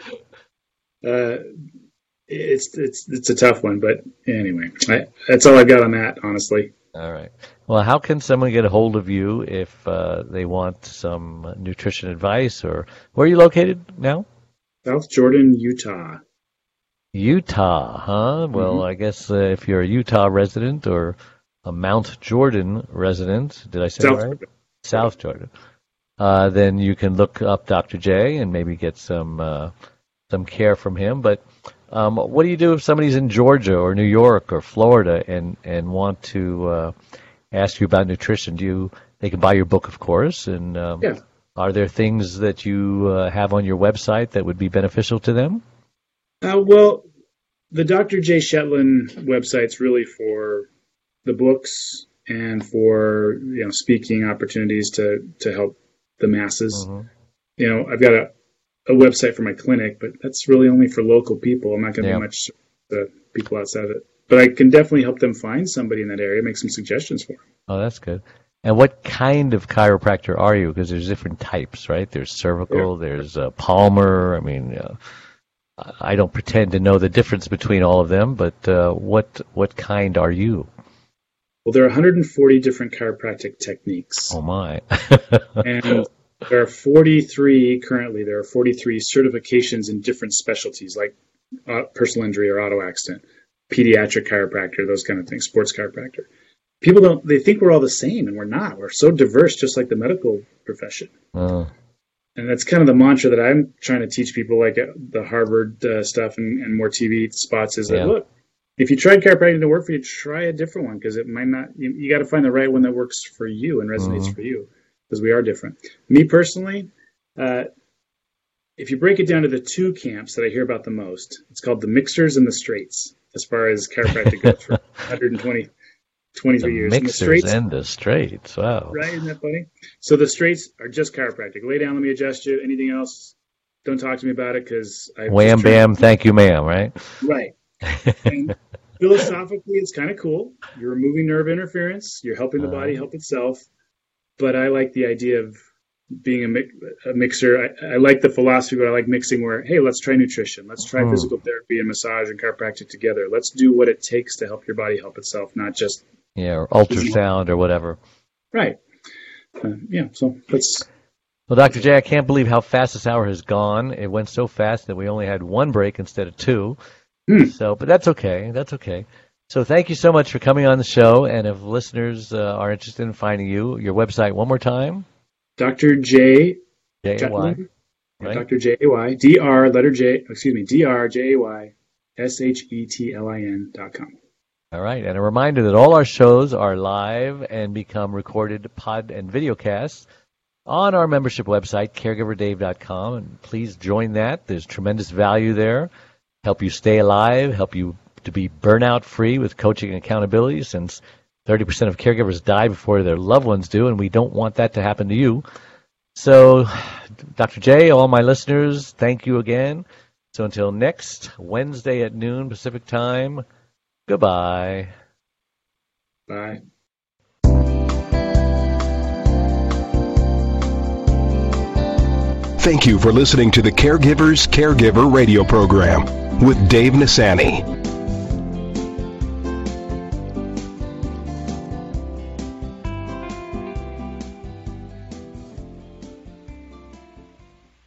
It's a tough one, but anyway, that's all I've got on that, honestly. All right. Well, how can someone get a hold of you if they want some nutrition advice? Or where are you located now? South Jordan, Utah. Utah, huh? Well, I guess if you're a Utah resident or a Mount Jordan resident, did I say that right? Jordan. South Jordan. Then you can look up Dr. J and maybe get some care from him. But what do you do if somebody's in Georgia or New York or Florida and want to ask you about nutrition? They can buy your book, of course, and are there things that you have on your website that would be beneficial to them? Well, the Dr. J. Shetland website's really for the books and for speaking opportunities to help the masses. Mm-hmm. I've got a website for my clinic, but that's really only for local people. I'm not going to be much to people outside of it. But I can definitely help them find somebody in that area, make some suggestions for them. Oh, that's good. And what kind of chiropractor are you? Because there's different types, right? There's cervical, there's Palmer. I mean, I don't pretend to know the difference between all of them, but what kind are you? Well, there are 140 different chiropractic techniques. Oh, my. And there are 43 currently. There are 43 certifications in different specialties, like personal injury or auto accident, pediatric chiropractor, those kind of things, sports chiropractor. People they think we're all the same, and we're not. We're so diverse, just like the medical profession. And that's kind of the mantra that I'm trying to teach people, like the Harvard stuff and more TV spots, is that, look, if you tried chiropractic to work for you, try a different one, because it might not. You got to find the right one that works for you and resonates for you, because we are different. Me personally, if you break it down to the two camps that I hear about the most, it's called the mixers and the straights, as far as chiropractic goes, for 23 years. Mixers and the straights, wow. Right, isn't that funny? So the straights are just chiropractic. Lay down, let me adjust you. Anything else, don't talk to me about it, because wham, bam, thank you, ma'am, right? Right. And philosophically, it's kind of cool. You're removing nerve interference. You're helping the body help itself. But I like the idea of being a mixer. I like the philosophy, but I like mixing where, hey, let's try nutrition. Let's try physical therapy and massage and chiropractic together. Let's do what it takes to help your body help itself, not just... or ultrasound or whatever. Right. So let's... Well, Dr. J, I can't believe how fast this hour has gone. It went so fast that we only had one break instead of two. So, but that's okay. That's okay. So thank you so much for coming on the show. And if listeners are interested in finding you, your website one more time. Dr. J. J-A-Y. Right? Dr. J-A-Y. D-R, letter J, D-R-J-A-Y-S-H-E-T-L-I-N.com. All right. And a reminder that all our shows are live and become recorded pod and videocasts on our membership website, caregiverdave.com. And please join that. There's tremendous value there. Help you stay alive, help you to be burnout free with coaching and accountability, since 30% of caregivers die before their loved ones do, and we don't want that to happen to you. So, Dr. J, all my listeners, thank you again. So until next Wednesday at noon Pacific time, goodbye. Bye. Thank you for listening to the Caregivers Caregiver radio program with Dave Nassaney.